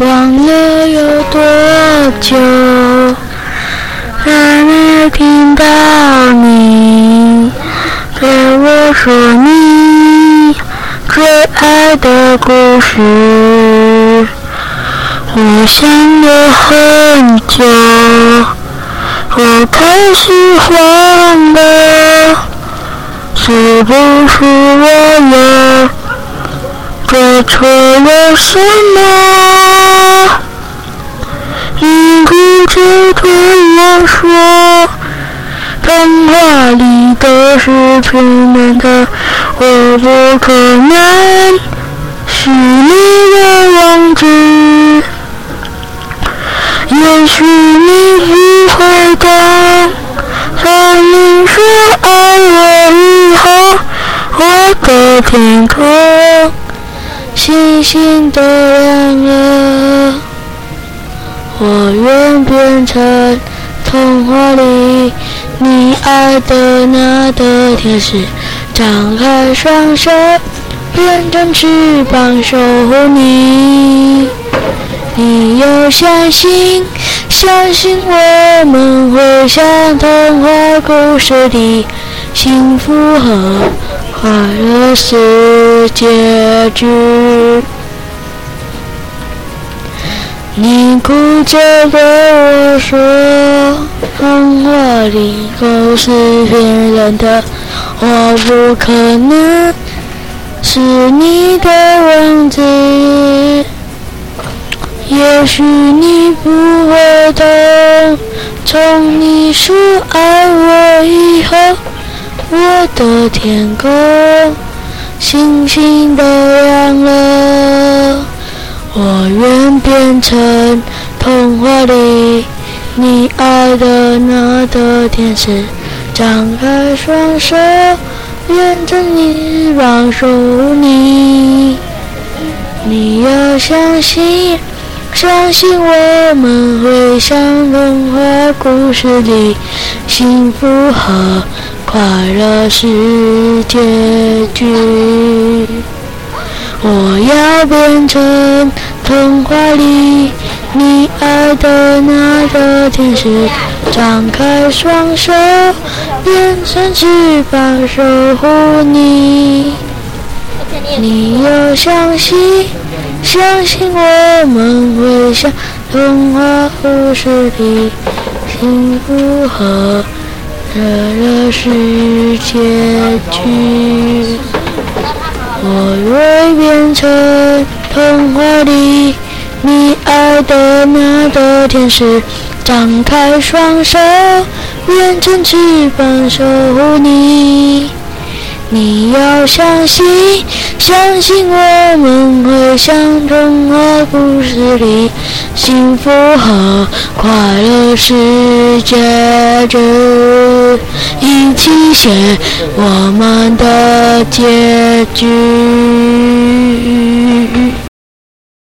忘了有多久，还没听到你对我说你最爱的故事。我想了很久，我开始慌了，是不是我又做错了什么？你哭着对我说，童话里都是骗人的，我不可能是你的王子。也许你不会懂，当你说爱我以后，我的天空星星都亮了。我愿变成童话里你爱的那个天使，张开双手，变成翅膀守护你。你要相信我们会像童话故事里幸福和快乐是结局。你哭着对我说，童话里都是骗人的，我不可能是你的王子。也许你不会懂，从你说爱我以后，我的天空星星都亮了。我愿变成童话里你爱的那个天使，张开双手，变成翅膀守护你。你要相信我们会像童话故事里幸福和快乐是结局。我要变成童话里你爱的那个天使，张开双手，变成翅膀守护你。你要相信我们会像童话故事里幸福和快乐是结局。我会变成童话里你爱的那个天使，张开双手，变成翅膀守护你。你要相信我们会像童话故事里幸福和快乐是结局。一起写我们的结局。